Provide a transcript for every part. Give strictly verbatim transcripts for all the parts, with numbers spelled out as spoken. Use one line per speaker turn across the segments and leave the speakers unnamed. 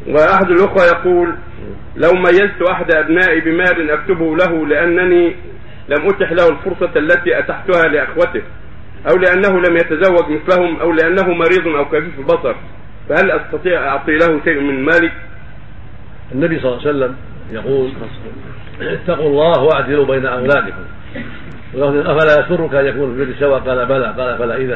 وأحد الأخوة يقول: لو ميزت أحد أبنائي بمال أكتبه له لأنني لم أتح له الفرصة التي أتحتها لأخوته، أو لأنه لم يتزوج مثلهم، أو لأنه مريض أو كفيف البصر، فهل أستطيع أعطي له شيء من مالي؟
النبي صلى الله عليه وسلم يقول: اتقوا الله واعدلوا بين أولادكم. أفلا يسرك أن يكون في البر سواء؟ قال: بلى. قال: فلا إذن.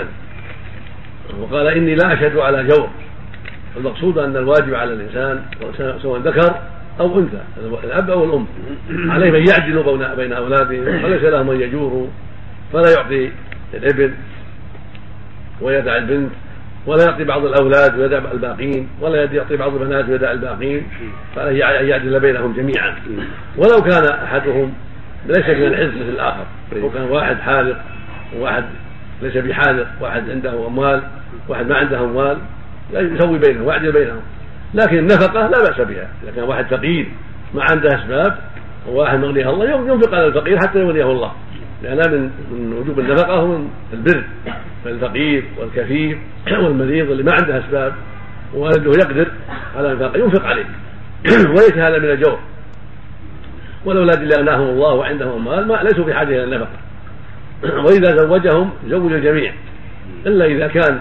وقال: إني لا أشهد على جور. المقصود أن الواجب على الإنسان سواء ذكر أو أنثى، الأب أو الأم، عليه من يعدل بين أولادهم، وليس له من يجور، فلا يعطي الابن ويدع البنت، ولا يعطي بعض الأولاد ويدع الباقين، ولا يعطي بعض البنات ويدع الباقين، فعليه أن يعدل بينهم جميعا. ولو كان أحدهم ليس من الحزب مثل الآخر، لو كان واحد حاذق وواحد ليس بحاذق، واحد عنده أموال واحد ما عنده أموال، يسوي بينهم ويعدل بينهم. لكن النفقة لا بأس بها، إذا كان واحد فقير ما عنده أسباب وواحد مغنيه الله ينفق على الفقير حتى يغنيه الله، لأن من من وجوب النفقة ومن البر، فالفقير والكفيف والمريض اللي ما عنده أسباب ووالده يقدر على الفقير ينفق عليه وليس هذا من الجور. والأولاد اللي أغناهم الله وعندهم أموال ما ليسوا في حاجة إلى النفقة، وإذا زوجهم زوج الجميع، إلا إذا كان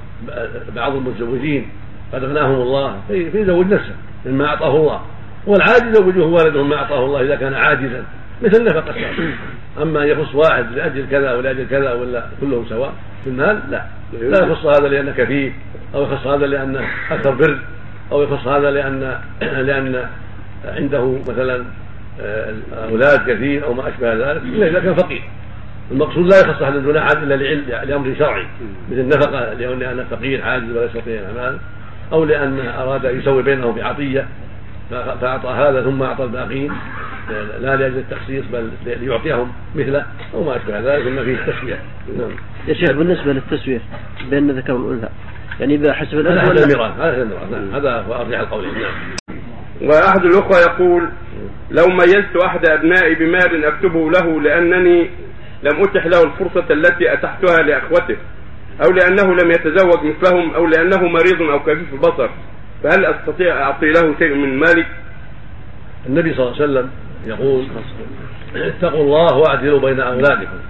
بعض المتزوجين قد أغناهم الله فيزوج نفسه مما أعطاه الله، والعاجز يزوجه والده ما أعطاه الله إذا كان عاجزا مثل النفقة. أما يخص واحد لأجل كذا ولأجل كذا ولا كلهم سواء في المال، لا لا يخص هذا لأنه كفيف، أو يخص هذا لأنه أكثر بر، أو يخص هذا لأن لأن عنده مثلا أولاد كثير أو ما أشبه ذلك، إلا إذا كان فقير. المقصود لا يخص أحد دون أحد إلا لأمر شرعي مثل النفقة، لأن فقير عاجز ولا يستطيع الأعمال، أو لأن أراد أن يسوي بينهم بعطية فأعطى هذا ثم أعطى الباقين، لا لأجل التخصيص بل ليعطيهم مثله أو ما أشبه ذلك، إن فيه التسوية.
نعم. يا شيخ، بالنسبة للتسوية بين الذكر والأنثى، يعني إذا حسب
هذا هذا الميراث هذا الميراث نعم، هذا هو أرجح القولين. نعم.
وأحد الأخوة يقول: لو ميزت أحد أبنائي بمال أكتبه له لأنني لم أتح له الفرصة التي أتحتها لأخوته، أو لأنه لم يتزوج مثلهم، أو لأنه مريض أو كفيف البصر، فهل أستطيع أعطي له شيء من مالي؟
النبي صلى الله عليه وسلم يقول: اتقوا الله واعدلوا بين أولادكم.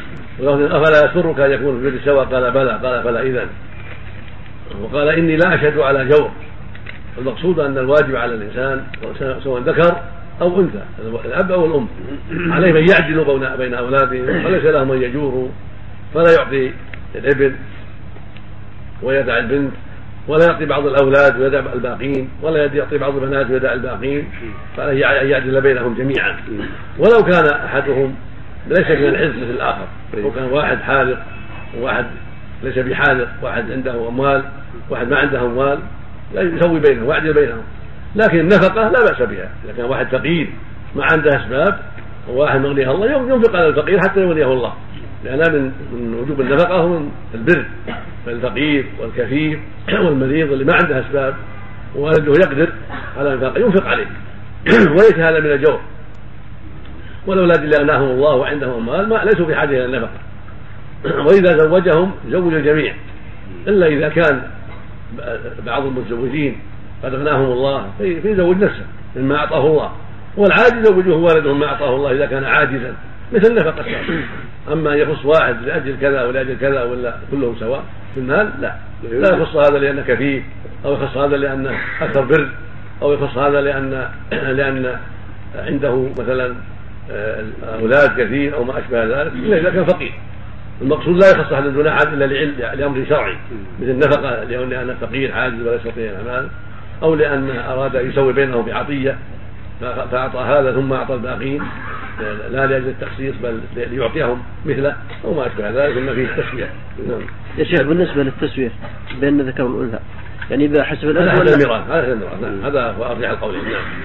أفلا يسرك أن يكون في البر سواء؟ قال: بلى. قال: فلا إذن. وقال: إني لا أشهد على جور. المقصود أن الواجب على الإنسان سواء ذكر أو أنثى، الأب أو الأم، عليه من يعدل بين أولادهم، وليس له من يجور، فلا يعطي الابن ويدع البنت، ولا يعطي بعض الأولاد ويدع الباقين، ولا يعطي بعض البنات ويدع الباقين، فعليه أن يعدل بينهم جميعا. ولو كان أحدهم ليس من الحزب مثل الآخر، لو كان واحد حاذق وواحد ليس بحاذق، واحد عنده أموال واحد ما عنده أموال، يسوي بينهم ويعدل بينهم. لكن النفقة لا بأس بها، إذا كان واحد فقير ما عنده أسباب وواحد مغنيه الله ينفق على الفقير حتى يغنيه الله، لأن من من وجوب النفقة ومن البر، فالفقير والكفيف والمريض اللي ما عنده أسباب ووالده يقدر على الفقير ينفق عليه وليس هذا من الجور. والأولاد اللي أغناهم الله وعندهم أموال ما ليسوا في حاجة إلى النفقة، وإذا زوجهم زوج الجميع، إلا إذا كان بعض المتزوجين قد أغناهم الله فيزوج نفسه مما أعطاه الله، والعاجز يزوجه والده ما أعطاه الله إذا كان عاجزا مثل النفقة. أما يخص واحد لأجل كذا ولأجل كذا ولا كلهم سواء في المال، لا لا يخص هذا لأنه كفيف، أو يخص هذا لأنه أكثر بر، أو يخص هذا لأن لأن عنده مثلا أولاد كثير أو ما أشبه ذلك، إلا إذا كان فقير. المقصود لا يخص أحد دون أحد إلا لأمر شرعي مثل النفقة، لأن فقير عاجز ولا يستطيع الأعمال، أو لأن أراد أن يسوي بينهم بعطية فأعطى هذا ثم أعطى الباقين، لا لأجل التخصيص بل ليعطيهم مثله أو ما أشبه ذلك، إن فيه التسوية. نعم.
يا شيخ، بالنسبة للتسوية بين الذكر والأنثى، يعني إذا حسب
هذا هذا الميراث هذا الميراث نعم، هذا هو أرجح القولين. نعم.